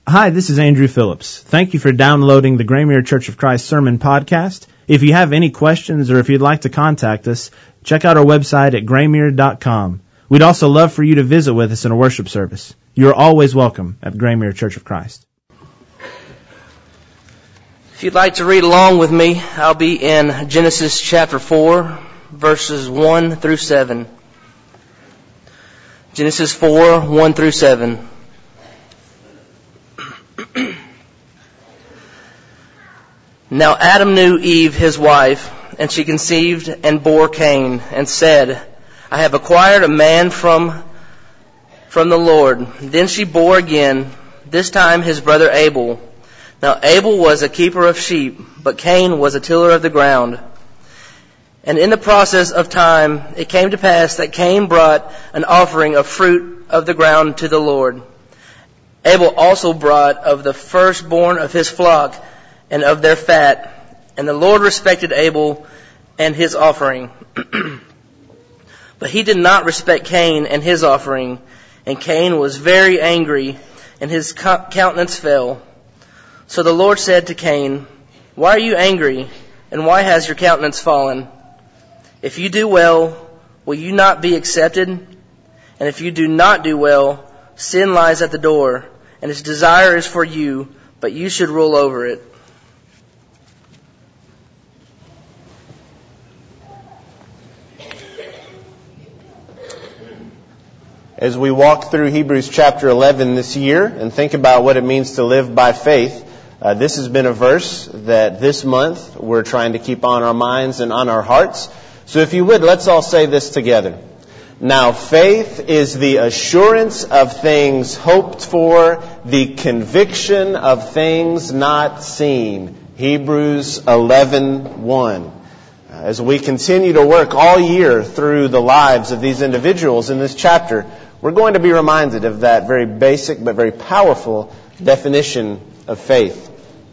Hi, this is Andrew Phillips. Thank you for downloading the Graymere Church of Christ Sermon Podcast. If you have any questions or if you'd like to contact us, check out our website at graymere.com. We'd also love for you to visit with us in a worship service. You are always welcome at Graymere Church of Christ. If you'd like to read along with me, I'll be in Genesis chapter 4, verses 1 through 7. Genesis 4, 1 through 7. Now Adam knew Eve, his wife, and she conceived and bore Cain, and said, I have acquired a man from the Lord. Then she bore again, this time his brother Abel. Now Abel was a keeper of sheep, but Cain was a tiller of the ground. And in the process of time, it came to pass that Cain brought an offering of fruit of the ground to the Lord. Abel also brought of the firstborn of his flock and of their fat. And the Lord respected Abel and his offering. But he did not respect Cain and his offering. And Cain was very angry, and his countenance fell. So the Lord said to Cain, Why are you angry, and why has your countenance fallen? If you do well, will you not be accepted? And if you do not do well, sin lies at the door, and its desire is for you, but you should rule over it. As we walk through Hebrews chapter 11 this year and think about what it means to live by faith, this has been a verse that this month we're trying to keep on our minds and on our hearts. So if you would, let's all say this together. Now faith is the assurance of things hoped for, the conviction of things not seen. Hebrews 11:1. As we continue to work all year through the lives of these individuals in this chapter, we're going to be reminded of that very basic but very powerful definition of faith.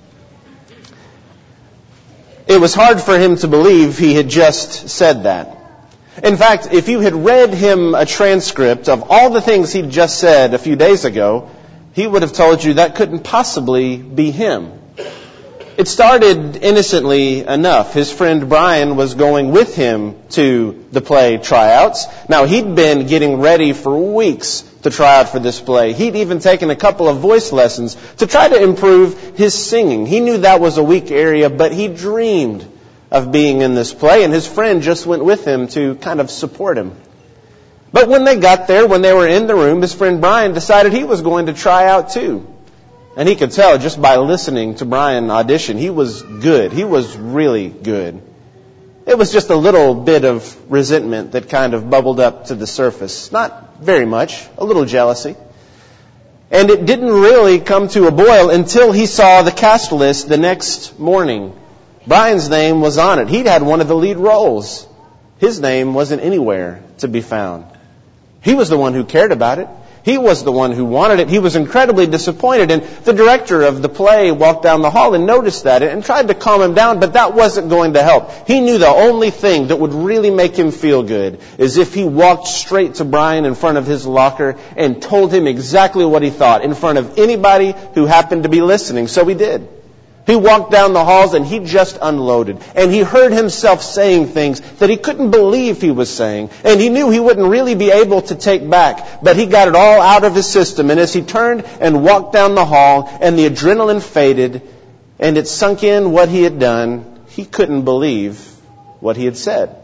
It was hard for him to believe he had just said that. In fact, if you had read him a transcript of all the things he'd just said a few days ago, he would have told you that couldn't possibly be him. It started innocently enough. His friend Brian was going with him to the play tryouts. Now, he'd been getting ready for weeks to try out for this play. He'd even taken a couple of voice lessons to try to improve his singing. He knew that was a weak area, but he dreamed of being in this play, and his friend just went with him to kind of support him. But when they got there, when they were in the room, his friend Brian decided he was going to try out too. And he could tell just by listening to Brian audition, he was good. He was really good. It was just a little bit of resentment that kind of bubbled up to the surface. Not very much, a little jealousy. And it didn't really come to a boil until he saw the cast list the next morning. Brian's name was on it. He'd had one of the lead roles. His name wasn't anywhere to be found. He was the one who cared about it. He was the one who wanted it. He was incredibly disappointed. And the director of the play walked down the hall and noticed that and tried to calm him down, but that wasn't going to help. He knew the only thing that would really make him feel good is if he walked straight to Brian in front of his locker and told him exactly what he thought in front of anybody who happened to be listening. So he did. He walked down the halls and he just unloaded. And he heard himself saying things that he couldn't believe he was saying. And he knew he wouldn't really be able to take back. But he got it all out of his system. And as he turned and walked down the hall and the adrenaline faded and it sunk in what he had done, he couldn't believe what he had said.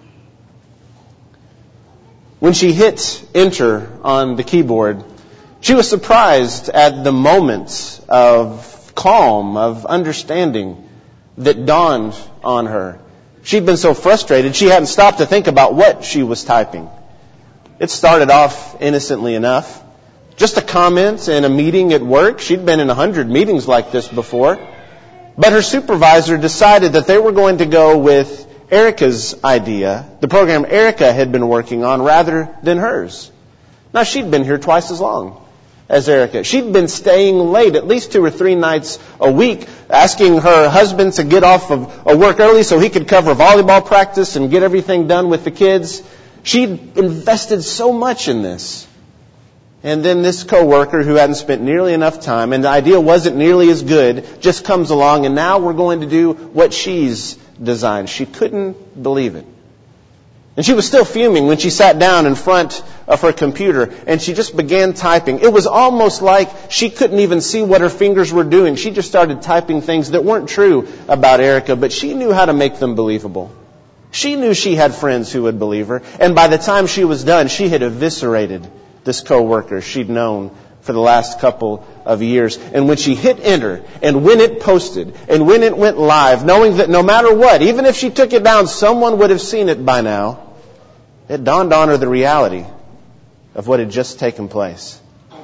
When she hit enter on the keyboard, she was surprised at the moment of calm, of understanding that dawned on her. She'd been so frustrated, she hadn't stopped to think about what she was typing. It started off innocently enough. Just a comment in a meeting at work. She'd been in 100 meetings like this before. But her supervisor decided that they were going to go with Erica's idea, the program Erica had been working on, rather than hers. Now, she'd been here twice as long as Erica. She'd been staying late at least 2 or 3 nights a week, asking her husband to get off of work early so he could cover volleyball practice and get everything done with the kids. She'd invested so much in this. And then this coworker who hadn't spent nearly enough time, and the idea wasn't nearly as good, just comes along, and now we're going to do what she's designed. She couldn't believe it. And she was still fuming when she sat down in front of her computer, and she just began typing. It was almost like she couldn't even see what her fingers were doing. She just started typing things that weren't true about Erica, but she knew how to make them believable. She knew she had friends who would believe her, and by the time she was done, she had eviscerated this coworker she'd known for the last couple of years. And when she hit enter, and when it posted, and when it went live, knowing that no matter what, even if she took it down, someone would have seen it by now, it dawned on her the reality of what had just taken place.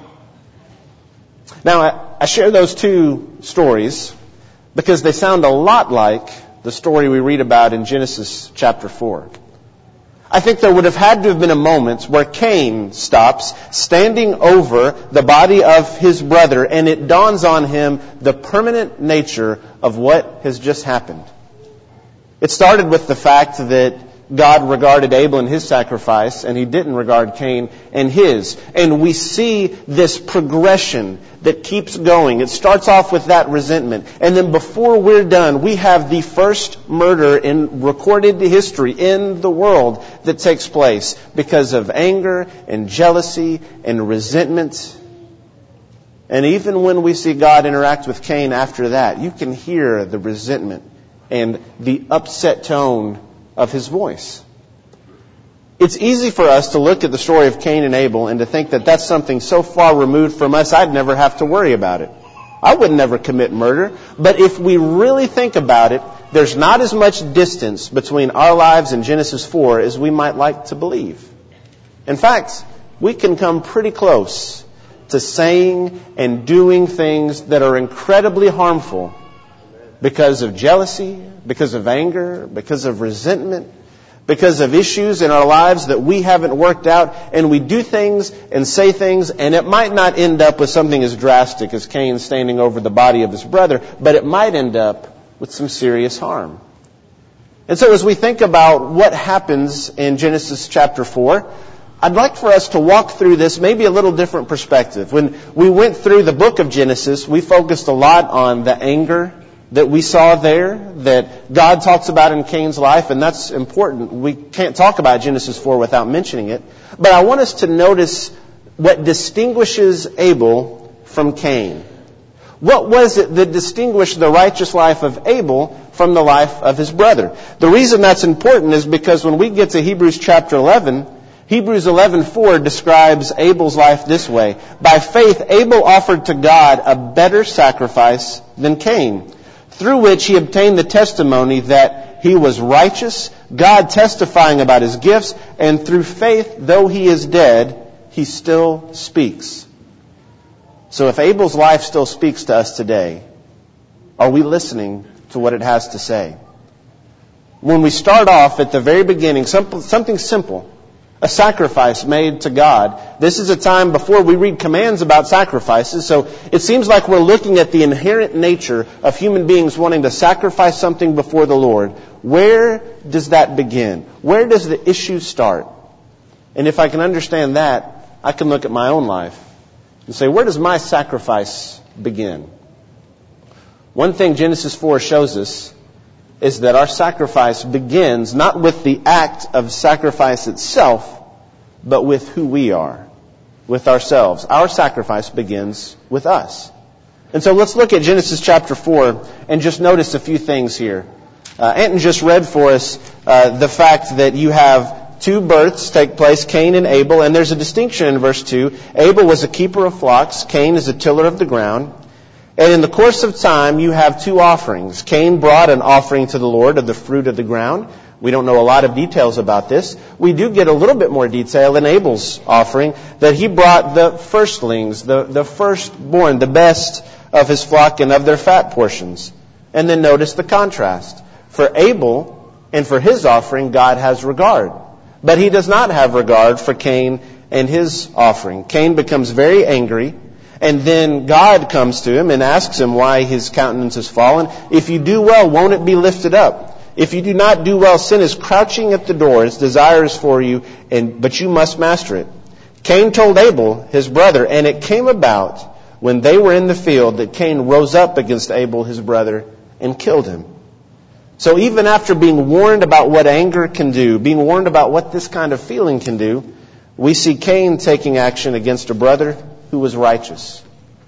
Now, I share those two stories because they sound a lot like the story we read about in Genesis chapter 4. I think there would have had to have been a moment where Cain stops standing over the body of his brother, and it dawns on him the permanent nature of what has just happened. It started with the fact that God regarded Abel and his sacrifice, and He didn't regard Cain and his. And we see this progression that keeps going. It starts off with that resentment. And then before we're done, we have the first murder in recorded history in the world that takes place because of anger and jealousy and resentment. And even when we see God interact with Cain after that, you can hear the resentment and the upset tone of his voice. It's easy for us to look at the story of Cain and Abel and to think that that's something so far removed from us, I'd never have to worry about it. I would never commit murder. But if we really think about it, there's not as much distance between our lives and Genesis 4 as we might like to believe. In fact, we can come pretty close to saying and doing things that are incredibly harmful because of jealousy, because of anger, because of resentment, because of issues in our lives that we haven't worked out, and we do things and say things, and it might not end up with something as drastic as Cain standing over the body of his brother, but it might end up with some serious harm. And so as we think about what happens in Genesis chapter 4, I'd like for us to walk through this maybe a little different perspective. When we went through the book of Genesis, we focused a lot on the anger that we saw there, that God talks about in Cain's life, and that's important. We can't talk about Genesis 4 without mentioning it. But I want us to notice what distinguishes Abel from Cain. What was it that distinguished the righteous life of Abel from the life of his brother? The reason that's important is because when we get to Hebrews chapter 11, Hebrews 11:4 describes Abel's life this way. By faith, Abel offered to God a better sacrifice than Cain, through which he obtained the testimony that he was righteous, God testifying about his gifts, and through faith, though he is dead, he still speaks. So if Abel's life still speaks to us today, are we listening to what it has to say? When we start off at the very beginning, something simple, a sacrifice made to God. This is a time before we read commands about sacrifices, so it seems like we're looking at the inherent nature of human beings wanting to sacrifice something before the Lord. Where does that begin? Where does the issue start? And if I can understand that, I can look at my own life and say, where does my sacrifice begin? One thing Genesis 4 shows us is that our sacrifice begins not with the act of sacrifice itself, but with who we are, with ourselves. Our sacrifice begins with us. And so let's look at Genesis chapter 4 and just notice a few things here. Anton just read for us the fact that you have two births take place, Cain and Abel, and there's a distinction in verse 2. Abel was a keeper of flocks, Cain is a tiller of the ground. And in the course of time, you have two offerings. Cain brought an offering to the Lord of the fruit of the ground. We don't know a lot of details about this. We do get a little bit more detail in Abel's offering, that he brought the firstlings, the firstborn, the best of his flock and of their fat portions. And then notice the contrast. For Abel and for his offering, God has regard. But he does not have regard for Cain and his offering. Cain becomes very angry. And then God comes to him and asks him why his countenance has fallen. If you do well, won't it be lifted up? If you do not do well, sin is crouching at the door. Its desire is for you, but you must master it. Cain told Abel, his brother, and it came about when they were in the field that Cain rose up against Abel, his brother, and killed him. So even after being warned about what anger can do, being warned about what this kind of feeling can do, we see Cain taking action against a brother who was righteous.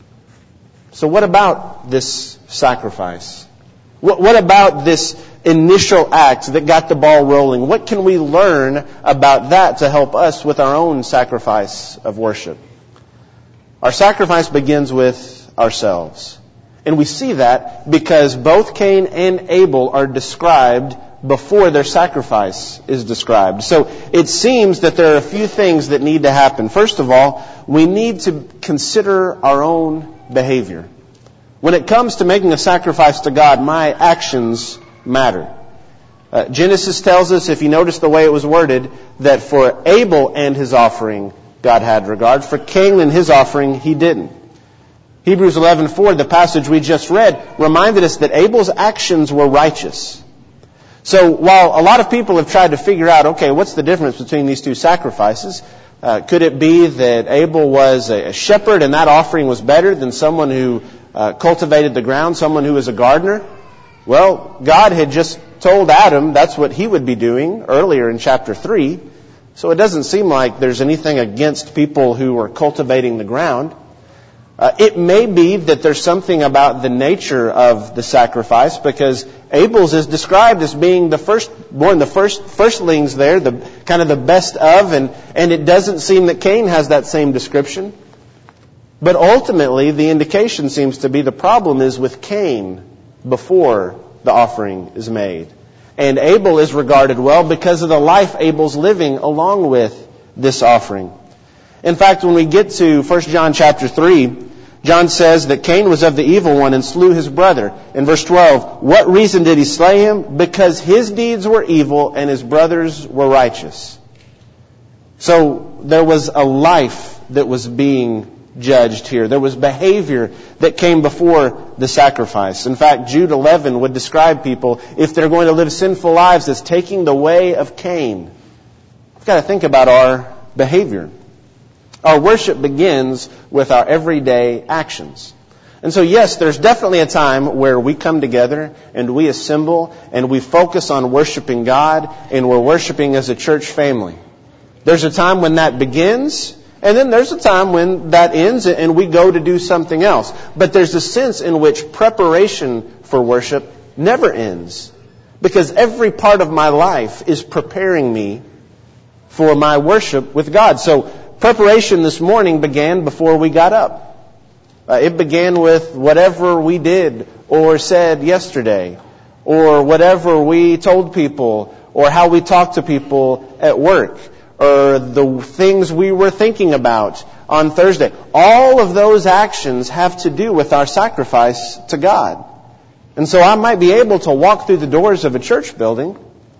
So what about this sacrifice? What about this initial act that got the ball rolling? What can we learn about that to help us with our own sacrifice of worship? Our sacrifice begins with ourselves. And we see that because both Cain and Abel are described before their sacrifice is described. So it seems that there are a few things that need to happen. First of all, we need to consider our own behavior. When it comes to making a sacrifice to God, my actions matter. Genesis tells us, if you notice the way it was worded, that for Abel and his offering, God had regard. For Cain and his offering, He didn't. Hebrews 11:4, the passage we just read, reminded us that Abel's actions were righteous. So while a lot of people have tried to figure out, okay, what's the difference between these two sacrifices? Could it be that Abel was a shepherd and that offering was better than someone who cultivated the ground, someone who was a gardener? Well, God had just told Adam that's what he would be doing earlier in chapter 3. So it doesn't seem like there's anything against people who are cultivating the ground. It may be that there's something about the nature of the sacrifice, because Abel's is described as being the firstborn, the firstlings there, the kind of the best of, and it doesn't seem that Cain has that same description. But ultimately, the indication seems to be the problem is with Cain before the offering is made. And Abel is regarded well because of the life Abel's living along with this offering. In fact, when we get to 1 John chapter 3, John says that Cain was of the evil one and slew his brother. In verse 12, what reason did he slay him? Because his deeds were evil and his brothers were righteous. So there was a life that was being judged here. There was behavior that came before the sacrifice. In fact, Jude 11 would describe people, if they're going to live sinful lives, as taking the way of Cain. We've got to think about our behavior. Our worship begins with our everyday actions. And so yes, there's definitely a time where we come together and we assemble and we focus on worshiping God and we're worshiping as a church family. There's a time when that begins, and then there's a time when that ends and we go to do something else. But there's a sense in which preparation for worship never ends, because every part of my life is preparing me for my worship with God. So preparation this morning began before we got up. It began with whatever we did or said yesterday, or whatever we told people, or how we talked to people at work, or the things we were thinking about on Thursday. All of those actions have to do with our sacrifice to God. And so I might be able to walk through the doors of a church building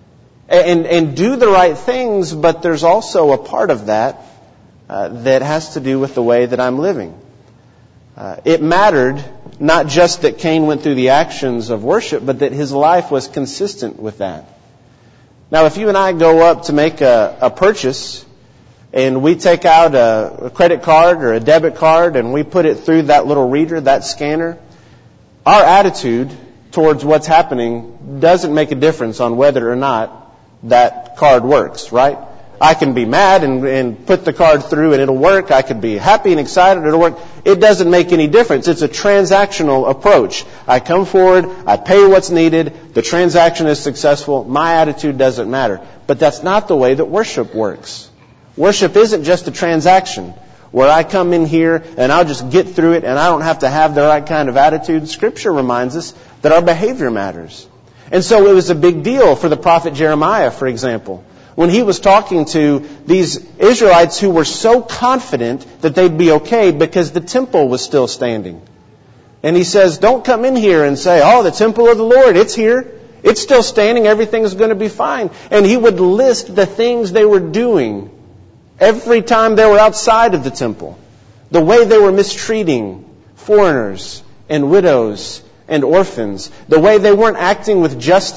and do the right things, but there's also a part of that that has to do with the way that I'm living. It mattered not just that Cain went through the actions of worship, but that his life was consistent with that. Now, if you and I go up to make a purchase and we take out a credit card or a debit card and we put it through that little reader, that scanner, our attitude towards what's happening doesn't make a difference on whether or not that card works, right? I can be mad and put the card through and it'll work. I could be happy and excited, it'll work. It doesn't make any difference. It's a transactional approach. I come forward, I pay what's needed, the transaction is successful, my attitude doesn't matter. But that's not the way that worship works. Worship isn't just a transaction where I come in here and I'll just get through it and I don't have to have the right kind of attitude. Scripture reminds us that our behavior matters. And so it was a big deal for the prophet Jeremiah, for example, when he was talking to these Israelites who were so confident that they'd be okay because the temple was still standing. And he says, don't come in here and say, oh, the temple of the Lord, it's here. It's still standing. Everything's going to be fine. And he would list the things they were doing every time they were outside of the temple. The way they were mistreating foreigners and widows and orphans. The way they weren't acting with justice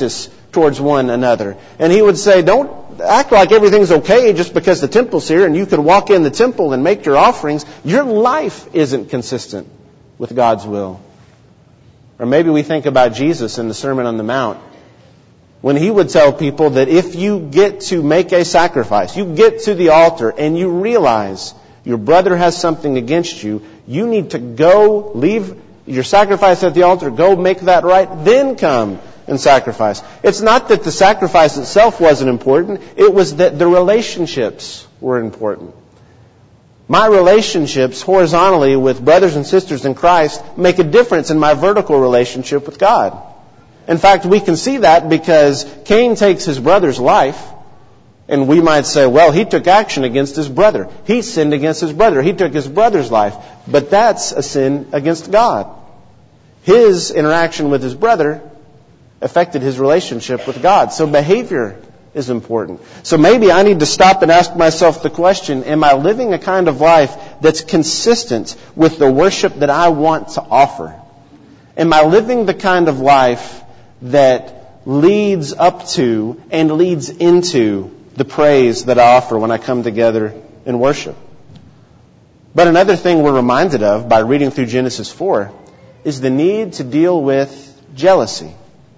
towards one another. And he would say, don't act like everything's okay just because the temple's here and you can walk in the temple and make your offerings. Your life isn't consistent with God's will. Or maybe we think about Jesus in the Sermon on the Mount, when he would tell people that if you get to make a sacrifice, you get to the altar and you realize your brother has something against you, you need to go leave your sacrifice at the altar, go make that right, then come and sacrifice. It's not that the sacrifice itself wasn't important, it was that the relationships were important. My relationships horizontally with brothers and sisters in Christ make a difference in my vertical relationship with God. In fact, we can see that because Cain takes his brother's life, and we might say, well, he took action against his brother. He sinned against his brother. He took his brother's life. But that's a sin against God. His interaction with his brother affected his relationship with God. So behavior is important. So maybe I need to stop and ask myself the question, am I living a kind of life that's consistent with the worship that I want to offer? Am I living the kind of life that leads up to and leads into the praise that I offer when I come together in worship? But another thing we're reminded of by reading through Genesis 4 is the need to deal with jealousy.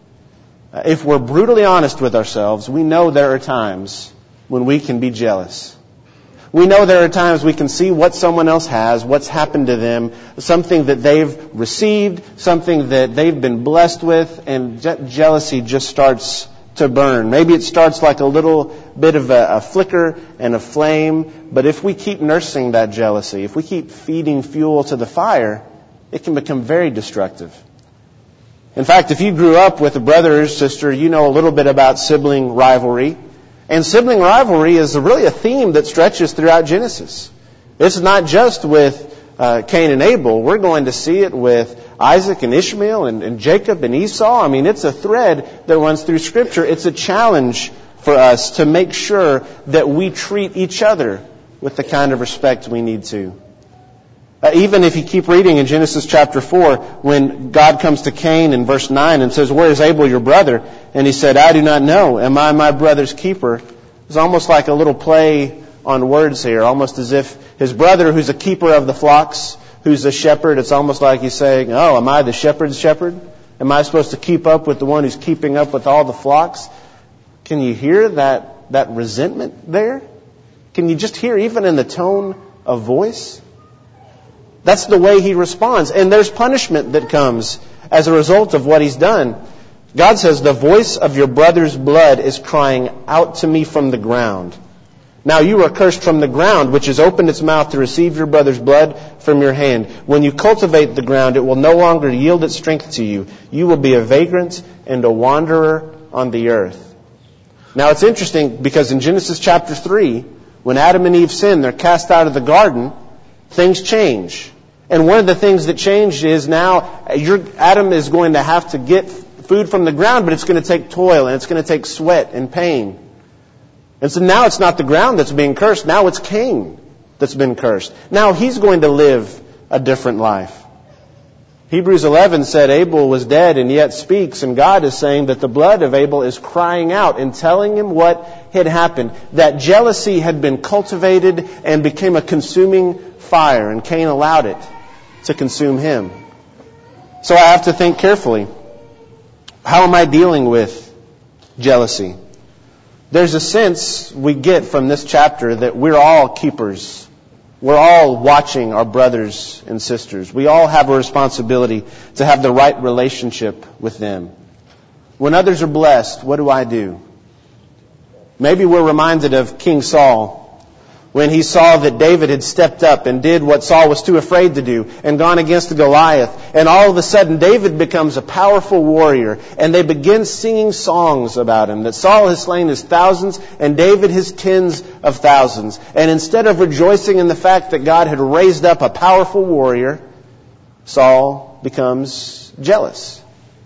If we're brutally honest with ourselves, we know there are times when we can be jealous. We know there are times we can see what someone else has, what's happened to them, something that they've received, something that they've been blessed with, and jealousy just starts to burn. Maybe it starts like a little bit of a flicker and a flame, but if we keep nursing that jealousy, if we keep feeding fuel to the fire, it can become very destructive. In fact, if you grew up with a brother or sister, you know a little bit about sibling rivalry. And sibling rivalry is really a theme that stretches throughout Genesis. It's not just with Cain and Abel. We're going to see it with Isaac and Ishmael and Jacob and Esau. I mean, it's a thread that runs through Scripture. It's a challenge for us to make sure that we treat each other with the kind of respect we need to. Even if you keep reading in Genesis chapter 4, when God comes to Cain in verse 9 and says, "Where is Abel your brother?" And he said, "I do not know. Am I my brother's keeper?" It's almost like a little play on words here, almost as if his brother, who's a keeper of the flocks, who's a shepherd, it's almost like he's saying, "Oh, am I the shepherd's shepherd? Am I supposed to keep up with the one who's keeping up with all the flocks?" Can you hear that resentment there? Can you just hear even in the tone of voice? That's the way he responds. And there's punishment that comes as a result of what he's done. God says, "The voice of your brother's blood is crying out to me from the ground. Now you are cursed from the ground, which has opened its mouth to receive your brother's blood from your hand. When you cultivate the ground, it will no longer yield its strength to you. You will be a vagrant and a wanderer on the earth." Now it's interesting because in Genesis chapter 3, when Adam and Eve sin, they're cast out of the garden, things change. And one of the things that changed is now Adam is going to have to get food from the ground, but it's going to take toil and it's going to take sweat and pain. And so now it's not the ground that's being cursed. Now it's Cain that's been cursed. Now he's going to live a different life. Hebrews 11 said Abel was dead and yet speaks, and God is saying that the blood of Abel is crying out and telling him what had happened. That jealousy had been cultivated and became a consuming fire, and Cain allowed it to consume him. So I have to think carefully. How am I dealing with jealousy? There's a sense we get from this chapter that we're all keepers. We're all watching our brothers and sisters. We all have a responsibility to have the right relationship with them. When others are blessed, what do? Maybe we're reminded of King Saul, when he saw that David had stepped up and did what Saul was too afraid to do and gone against Goliath. And all of a sudden, David becomes a powerful warrior. And they begin singing songs about him, that Saul has slain his thousands and David his tens of thousands. And instead of rejoicing in the fact that God had raised up a powerful warrior, Saul becomes jealous.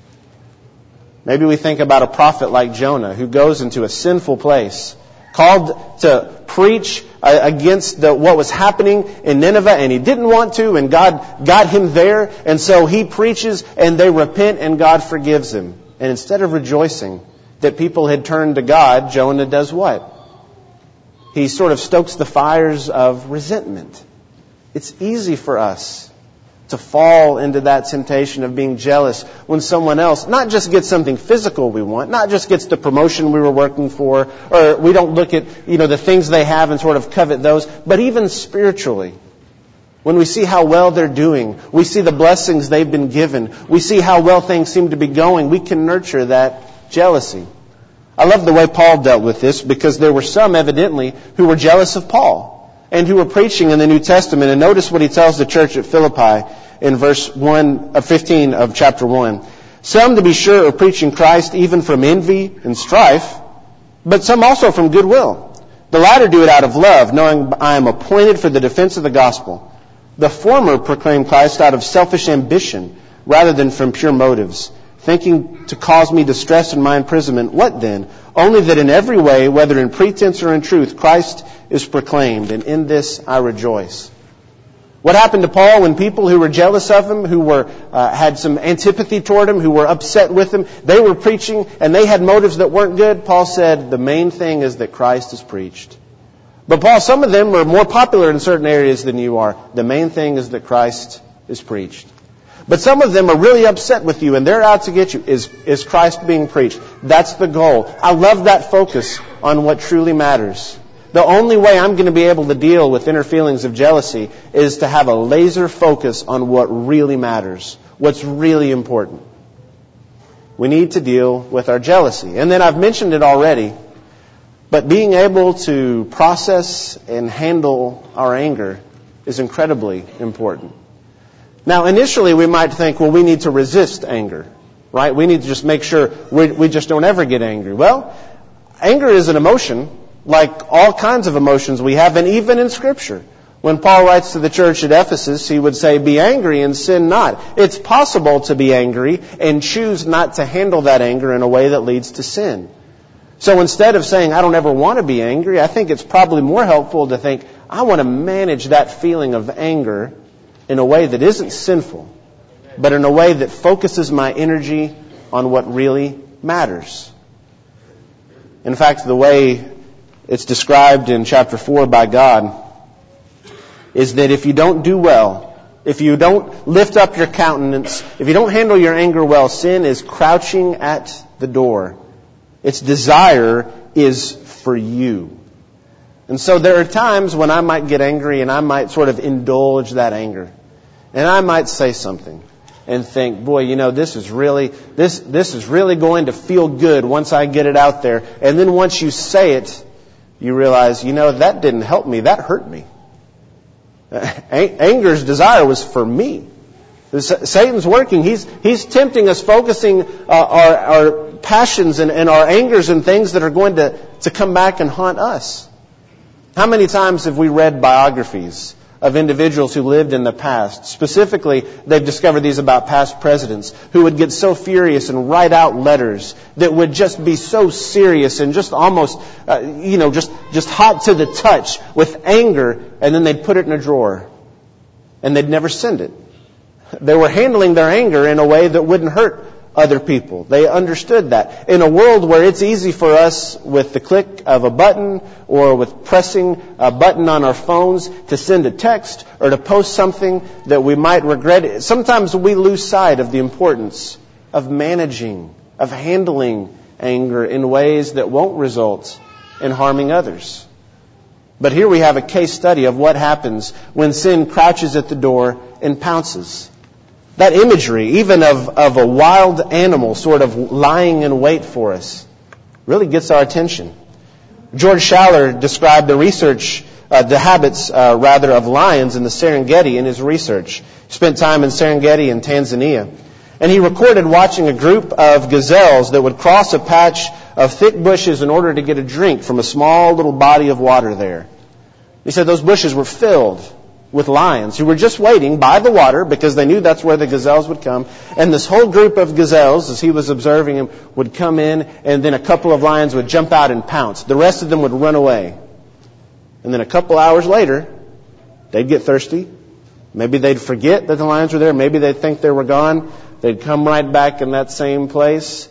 Maybe we think about a prophet like Jonah, who goes into a sinful place, called to preach against what was happening in Nineveh, and he didn't want to, and God got him there, and so he preaches, and they repent, and God forgives him. And instead of rejoicing, that people had turned to God, Jonah does what? He sort of stokes the fires of resentment. It's easy for us to fall into that temptation of being jealous when someone else not just gets something physical we want, not just gets the promotion we were working for, or we don't look at, the things they have and sort of covet those, but even spiritually. When we see how well they're doing, we see the blessings they've been given, we see how well things seem to be going, we can nurture that jealousy. I love the way Paul dealt with this, because there were some, evidently, who were jealous of Paul and who were preaching in the New Testament. And notice what he tells the church at Philippi in verse 15 of chapter 1. Some, to be sure, are preaching Christ even from envy and strife, but some also from goodwill. The latter do it out of love, knowing I am appointed for the defense of the gospel. The former proclaim Christ out of selfish ambition rather than from pure motives, thinking to cause me distress in my imprisonment. What then? Only that in every way, whether in pretense or in truth, Christ is proclaimed, and in this I rejoice. What happened to Paul when people who were jealous of him, who were had some antipathy toward him, who were upset with him, they were preaching and they had motives that weren't good? Paul said, the main thing is that Christ is preached. But Paul, some of them are more popular in certain areas than you are. The main thing is that Christ is preached. But some of them are really upset with you and they're out to get you. Is Christ being preached? That's the goal. I love that focus on what truly matters. The only way I'm going to be able to deal with inner feelings of jealousy is to have a laser focus on what really matters, what's really important. We need to deal with our jealousy. And then I've mentioned it already, but being able to process and handle our anger is incredibly important. Now, initially we might think, well, we need to resist anger, right? We need to just make sure we just don't ever get angry. Well, anger is an emotion like all kinds of emotions we have, and even in Scripture. When Paul writes to the church at Ephesus, he would say, be angry and sin not. It's possible to be angry and choose not to handle that anger in a way that leads to sin. So instead of saying, I don't ever want to be angry, I think it's probably more helpful to think, I want to manage that feeling of anger in a way that isn't sinful, but in a way that focuses my energy on what really matters. In fact, the way it's described in chapter 4 by God is that if you don't do well, if you don't lift up your countenance, if you don't handle your anger well, sin is crouching at the door. Its desire is for you. And so there are times when I might get angry and I might sort of indulge that anger. And I might say something and think, boy, this is really going to feel good once I get it out there. And then once you say it, you realize, that didn't help me. That hurt me. Anger's desire was for me. Satan's working. He's tempting us, focusing our passions and our angers and things that are going to come back and haunt us. How many times have we read biographies of individuals who lived in the past? Specifically, they've discovered these about past presidents who would get so furious and write out letters that would just be so serious and just almost, just hot to the touch with anger, and then they'd put it in a drawer and they'd never send it. They were handling their anger in a way that wouldn't hurt other people. They understood that. In a world where it's easy for us with the click of a button or with pressing a button on our phones to send a text or to post something that we might regret, sometimes we lose sight of the importance of managing, of handling anger in ways that won't result in harming others. But here we have a case study of what happens when sin crouches at the door and pounces. That imagery, even of a wild animal sort of lying in wait for us, really gets our attention. George Schaller described the habits of lions in the Serengeti in his research. He spent time in Serengeti in Tanzania. And he recorded watching a group of gazelles that would cross a patch of thick bushes in order to get a drink from a small little body of water there. He said those bushes were filled with lions who were just waiting by the water because they knew that's where the gazelles would come. And this whole group of gazelles, as he was observing them, would come in, and then a couple of lions would jump out and pounce. The rest of them would run away. And then a couple hours later, they'd get thirsty. Maybe they'd forget that the lions were there. Maybe they'd think they were gone. They'd come right back in that same place,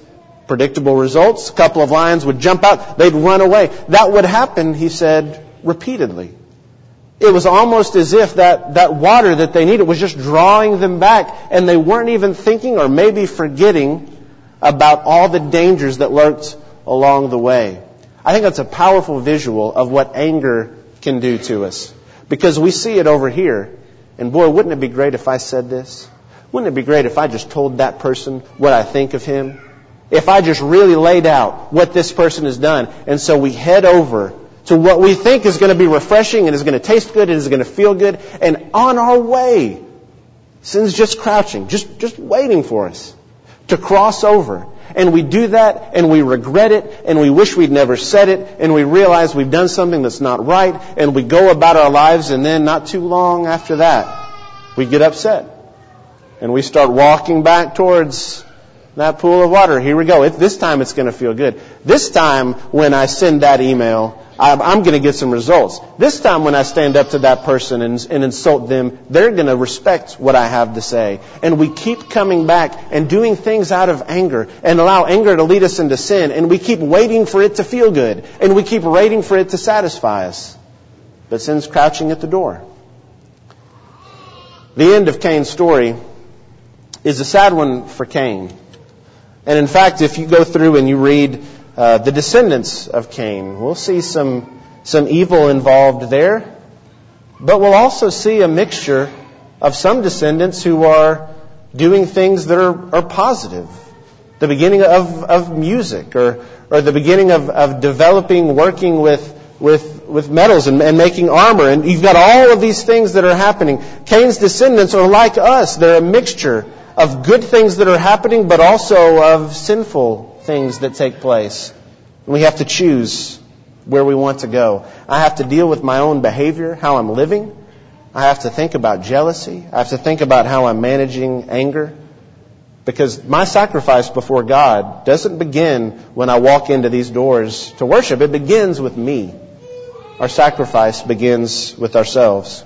predictable results. A couple of lions would jump out. They'd run away. That would happen, he said, repeatedly. It was almost as if that water that they needed was just drawing them back, and they weren't even thinking or maybe forgetting about all the dangers that lurked along the way. I think that's a powerful visual of what anger can do to us. Because we see it over here. And boy, wouldn't it be great if I said this? Wouldn't it be great if I just told that person what I think of him? If I just really laid out what this person has done. And so we head over to what we think is going to be refreshing and is going to taste good and is going to feel good. And on our way, sin's just crouching, just waiting for us to cross over. And we do that, and we regret it, and we wish we'd never said it, and we realize we've done something that's not right, and we go about our lives, and then not too long after that, we get upset. And we start walking back towards that pool of water. Here we go. This time it's going to feel good. This time when I send that email, I'm going to get some results. This time when I stand up to that person and insult them, they're going to respect what I have to say. And we keep coming back and doing things out of anger and allow anger to lead us into sin. And we keep waiting for it to feel good. And we keep waiting for it to satisfy us. But sin's crouching at the door. The end of Cain's story is a sad one for Cain. And in fact, if you go through and you read the descendants of Cain, we'll see some evil involved there. But we'll also see a mixture of some descendants who are doing things that are positive. The beginning of music or the beginning of developing, working with metals and making armor. And you've got all of these things that are happening. Cain's descendants are like us. They're a mixture of good things that are happening, but also of sinful things that take place. And we have to choose where we want to go. I have to deal with my own behavior, how I'm living. I have to think about jealousy. I have to think about how I'm managing anger. Because my sacrifice before God doesn't begin when I walk into these doors to worship. It begins with me. Our sacrifice begins with ourselves.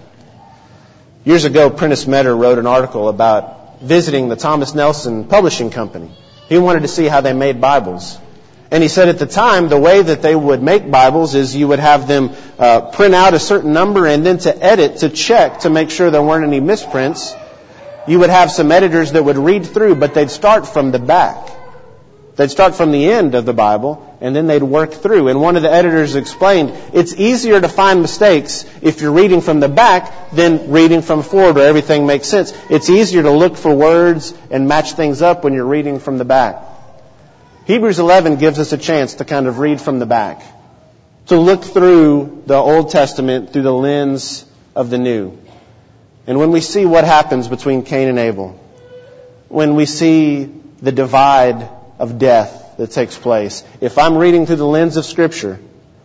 Years ago, Prentice Metter wrote an article about visiting the Thomas Nelson Publishing Company. He wanted to see how they made Bibles. And he said at the time, the way that they would make Bibles is you would have them print out a certain number and then to edit, to check, to make sure there weren't any misprints. You would have some editors that would read through, but they'd start from the back. They'd start from the end of the Bible, and then they'd work through. And one of the editors explained, it's easier to find mistakes if you're reading from the back than reading from forward where everything makes sense. It's easier to look for words and match things up when you're reading from the back. Hebrews 11 gives us a chance to kind of read from the back, to look through the Old Testament through the lens of the New. And when we see what happens between Cain and Abel, when we see the divide of death that takes place, if I'm reading through the lens of Scripture,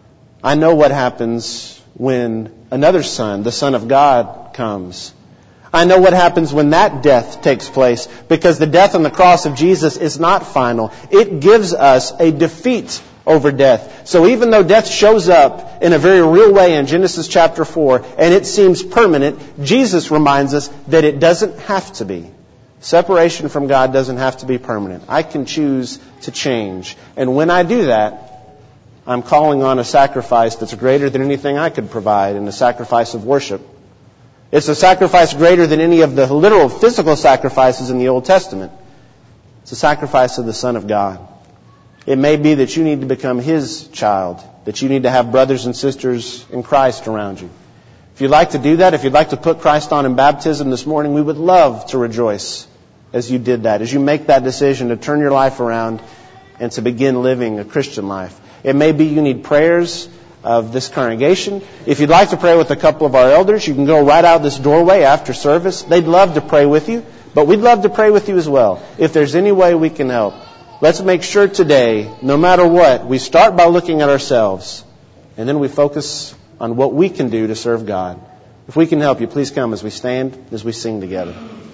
I know what happens when another son, the Son of God, comes. I know what happens when that death takes place, because the death on the cross of Jesus is not final. It gives us a defeat over death. So even though death shows up in a very real way in Genesis chapter 4, and it seems permanent, Jesus reminds us that it doesn't have to be. Separation from God doesn't have to be permanent. I can choose to change. And when I do that, I'm calling on a sacrifice that's greater than anything I could provide, in the sacrifice of worship. It's a sacrifice greater than any of the literal physical sacrifices in the Old Testament. It's a sacrifice of the Son of God. It may be that you need to become His child, that you need to have brothers and sisters in Christ around you. If you'd like to do that, if you'd like to put Christ on in baptism this morning, we would love to rejoice as you did that, as you make that decision to turn your life around and to begin living a Christian life. It may be you need prayers of this congregation. If you'd like to pray with a couple of our elders, you can go right out this doorway after service. They'd love to pray with you, but we'd love to pray with you as well. If there's any way we can help, let's make sure today, no matter what, we start by looking at ourselves, and then we focus on what we can do to serve God. If we can help you, please come as we stand, as we sing together.